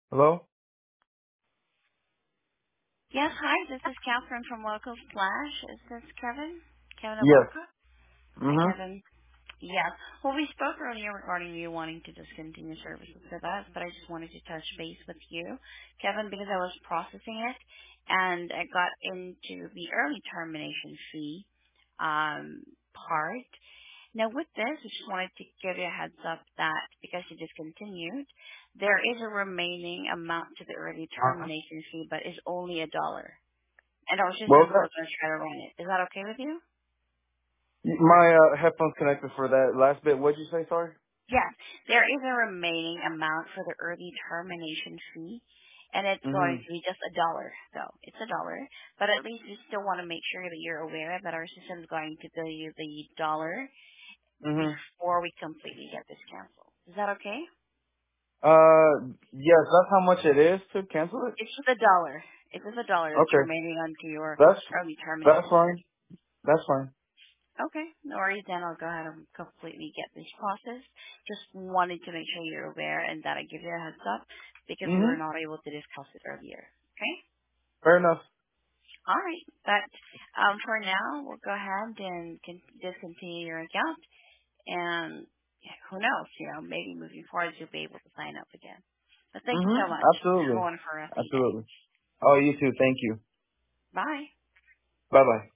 Hello? Yes, hi, this is Catherine from Local Flash. Is this Kevin? Kevin Yes. Aboka? Hi, Mm-hmm. Kevin. Yes. Well, we spoke earlier regarding you wanting to discontinue services with us, but I just wanted to touch base with you, Kevin, because I was processing it, and I got into the early termination fee part. Now, with this, I just wanted to give you a heads up that because you discontinued, there is a remaining amount to the early termination fee, but is only $1. And our What systems was are that? going to try to run it. Is that okay with you? My headphones connected for that last bit. What'd you say, sorry? Yes. There is a remaining amount for the early termination fee, and it's going Mm-hmm. to be just $1. So it's $1, but at least we still want to make sure that you're aware that our system is going to bill you the dollar Mm-hmm. before we completely get this canceled. Is that okay? Yes, that's how much it is to cancel it? It's just $1. It's just $1 that's Okay. remaining onto your That's, early that's termination fee. fine. That's fine. Okay, no worries. Then I'll go ahead and completely get this process. Just wanted to make sure you're aware and that I give you a heads up because we were Mm-hmm. not able to discuss it earlier. Okay? Fair enough. All right. But for now, we'll go ahead and discontinue your account. And who knows, maybe moving forward you'll be able to sign up again. But thank you so Mm-hmm. much. Have a Absolutely. wonderful rest of your day. Absolutely. Oh, you too. Thank you. Bye. Bye-bye.